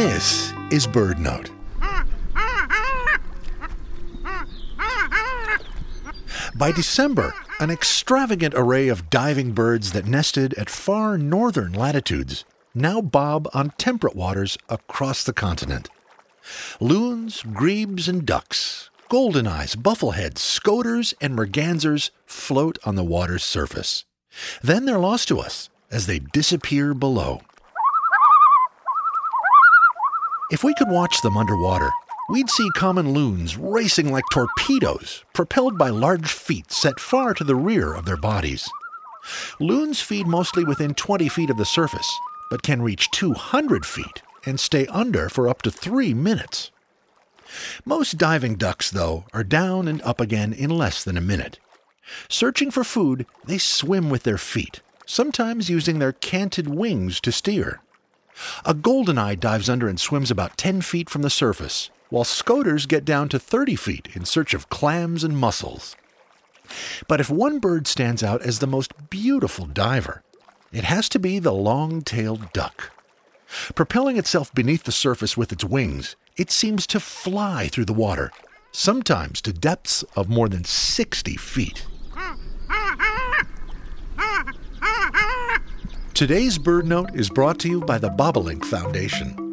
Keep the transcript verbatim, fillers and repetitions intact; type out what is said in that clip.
This is BirdNote. By December, an extravagant array of diving birds that nested at far northern latitudes now bob on temperate waters across the continent. Loons, grebes, and ducks, goldeneyes, buffleheads, scoters, and mergansers float on the water's surface. Then they're lost to us as they disappear below. If we could watch them underwater, we'd see common loons racing like torpedoes, propelled by large feet set far to the rear of their bodies. Loons feed mostly within twenty feet of the surface, but can reach two hundred feet and stay under for up to three minutes. Most diving ducks, though, are down and up again in less than a minute. Searching for food, they swim with their feet, sometimes using their canted wings to steer. A goldeneye dives under and swims about ten feet from the surface, while scoters get down to thirty feet in search of clams and mussels. But if one bird stands out as the most beautiful diver, it has to be the long-tailed duck. Propelling itself beneath the surface with its wings, it seems to fly through the water, sometimes to depths of more than sixty feet. Today's BirdNote is brought to you by the Bobolink Foundation.